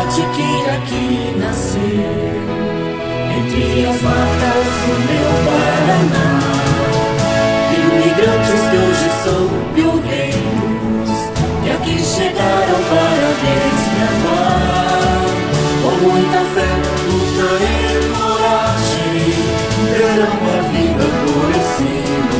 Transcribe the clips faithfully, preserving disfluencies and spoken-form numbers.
sorte que aqui nasceu, entre as matas do meu Paraná. Imigrantes que hoje são pioneiros, que aqui chegaram para desbravar. Com muita fé, luta e coragem, deram a vida por esse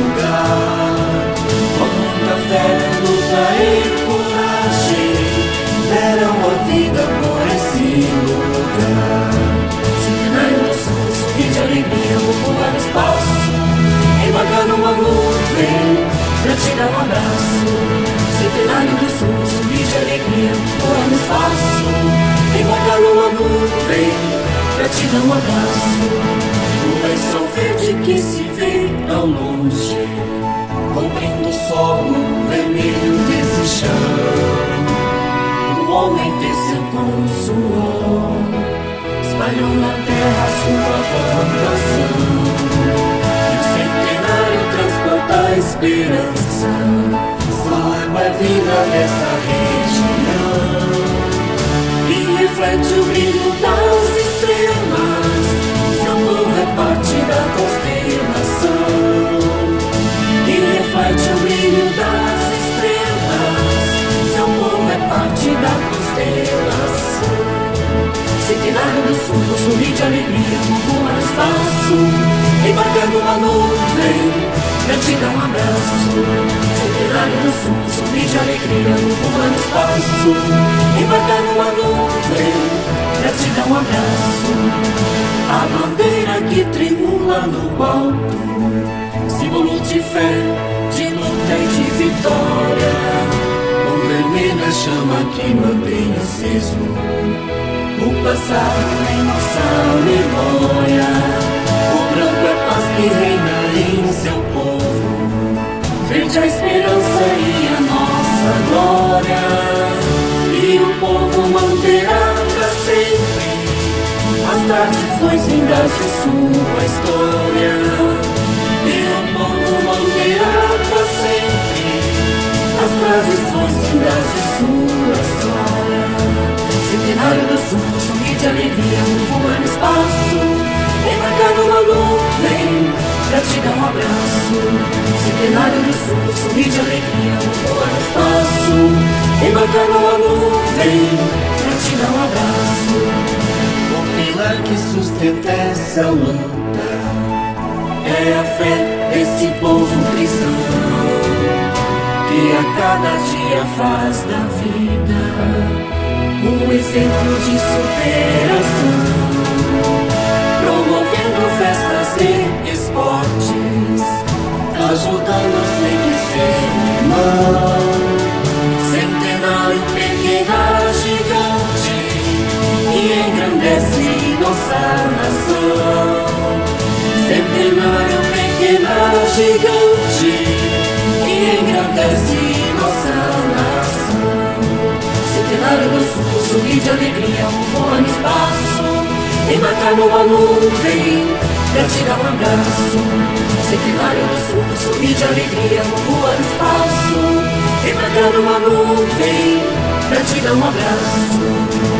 lugar. Com muita fé, luta e coragem, deram a vida por esse lugar. Centenário do Sul, sorrir de alegria, vou voar no espaço, embarcar numa nuvem pra te dar um abraço. Centenário do Sul, sorrir de alegria, voar no espaço, embarcar numa nuvem pra te dar um abraço. O lençol verde que se vê ao longe, cobrindo o solo vermelho desse chão. O homem teceu com suor, espalhou na terra sua plantação. E o centenário transporta a esperança, salva a vida dessa região. E reflete o brilho das estrelas, seu povo é parte da constelação. E reflete o brilho das estrelas, seu povo é parte da constelação. Centenário do Sul, sorrir de alegria, voar no espaço, embarcar numa nuvem pra te dar um abraço. Centenário do Sul, sorrir de alegria, voar no espaço, embarcar numa nuvem pra te dar um abraço. A bandeira que tremula no alto, símbolo de fé, de luta e de vitória. O vermelho é a chama que mantém aceso o passado em nossa memória. O branco é paz que reina em seu povo, verde a esperança e a nossa glória. E o povo manterá pra sempre as tradições vindas de sua história. E o povo manterá pra sempre as tradições vindas de sua história. Centenário do Sul, sorrir de alegria, voar no espaço, embarcar numa nuvem pra te dar um abraço. Centenário do Sul, sorrir de alegria, voar no espaço, embarcar numa nuvem pra te dar um abraço. O pilar que sustenta essa luta é a fé desse povo cristão, que a cada dia faz da vida um exemplo de superação, promovendo festas e esportes, ajudando sempre ser irmão. Centenário, pequena gigante, que engrandece nossa nação. Centenário, pequena gigante, que engrandece nossa nação. Centenário do Sul, sorrir de alegria, voar no espaço, embarcar numa nuvem pra te dar um abraço. Centenário do Sul, sorrir de alegria, voar no espaço, embarcar numa nuvem pra te dar um abraço.